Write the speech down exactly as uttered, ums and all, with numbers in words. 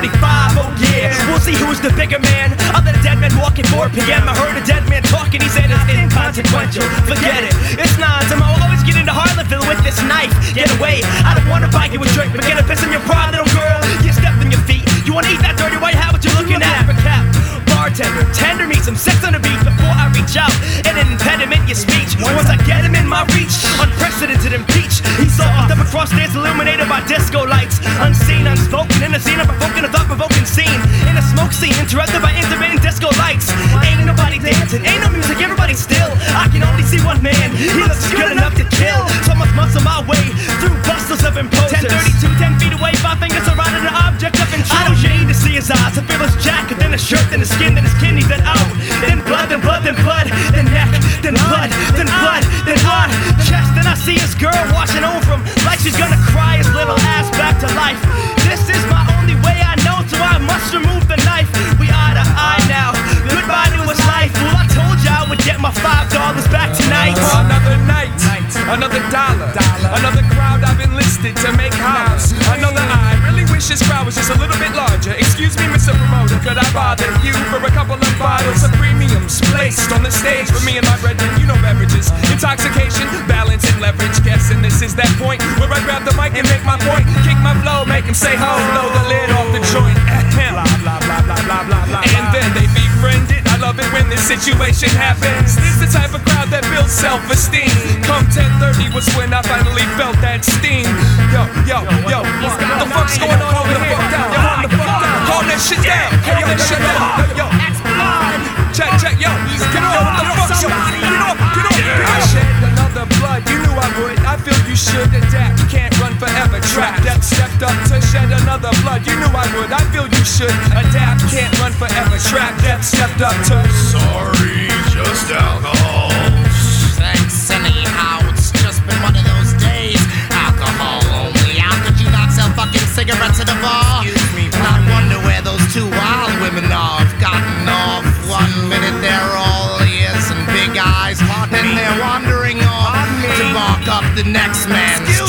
forty-five, oh yeah. We'll see who's the bigger man. I let a dead man walk at four p m I heard a dead man talking, he said it's inconsequential. Forget it, it's nonsense. I'll always get into Harlanville with this knife. Get away, I don't wanna buy you a drink, but get a piss in your pride, little girl. You stepped on your feet, you wanna eat that dirty white hat, what you looking at? Cap, bartender, tender me some six hundred beats before I reach out. And an impediment, your speech. Once I get him in my reach, unprecedented impeach. He saw up across stairs illuminated by disco lights. Unseen, unspoken, in a scene of provoking, a thought-provoking scene. In a smoke scene, interrupted by intermittent disco lights. Ain't nobody dancing, ain't no music, everybody still. I can only see one man, he looks good enough to kill. So much muscle my way through bustles of imposers. ten thirty-two, ten feet away, five fingers surrounded an object of intrusion. I don't need to see his eyes, to feel his jacket, then his shirt, then his skin, then his kidneys, then out. Then blood, then blood, then blood, then neck, then blood, then blood, then blood, chest. Then I see his girl watching over him like she's gonna cry his little ass back to life. This is my only way I know, so I must remove the knife. We eye to eye now, goodbye to his life. Well, I told you I would get my five dollars back tonight. Another night, another dollar, another crowd I've enlisted to make house. Another I really wish this crowd was just a little bit larger. Excuse me, Mister Promoter, could I bother you for a couple of bottles of premiums placed on the stage for me and my brethren? You know beverages, intoxication, balance and leverage. Guessing this is that point where I grab the mic and make my point, kick my flow, make him say ho, blow the lid off the joint. Ahem. And then they befriended. I love it when this situation happens. This the type of crowd that builds self-esteem. Come ten thirty was when I finally felt that steam. Yo, yo, yo, what the fuck's going on over here? Calm the fuck down, calm that shit down, calm that shit down. Yo, yo, check, check, yo, get off, what the fuck, yo, get off, get off. I shed another blood, you knew I would. I feel you should adapt, you can't run forever. Trap that stepped up to shed another blood, you knew I would. I feel you should adapt, can't run forever. Trap that stepped up to. Sorry, just alcohol. Thanks anyhow, it's just been one of those days. Alcohol only, how could you not sell fucking cigarettes at a bar? Excuse me, and I wonder where those two wild women are. Have gotten off. One minute they're all ears and big eyes, then they're wandering off to bark up the next man's